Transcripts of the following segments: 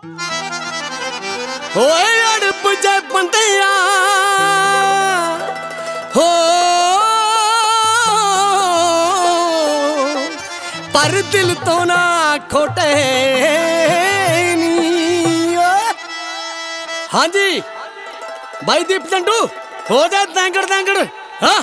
ਓਏ ਅੜਪ ਜੇ ਬੰਦਿਆ ਹੋ ਪਰ ਦਿਲ ਤੋਂ ਨਾ ਖੋਟੇ ਨੀ। ਹਾਂਜੀ ਬਾਈ ਦੀਪ ਜੰਡੂ ਹੋ ਜਾ ਤੈਂਗੜ ਤੈਂਗੜ। ਹਾਂ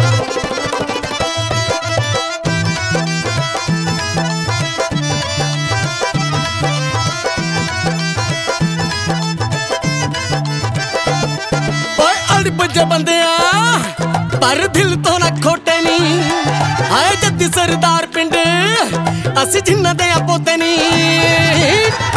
ਅੜਪ ਬੰਦਿਆ ਪਰ ਦਿਲ ਤੋਂ ਨਾ ਖੋਟੇ ਨੀ। ਆਏ ਜੱਦੀ ਸਰਦਾਰ ਪਿੰਡ ਅਸੀਂ ਜਿੰਨਾਂ ਦੇ ਆ ਪੋਤੇ ਨੀ।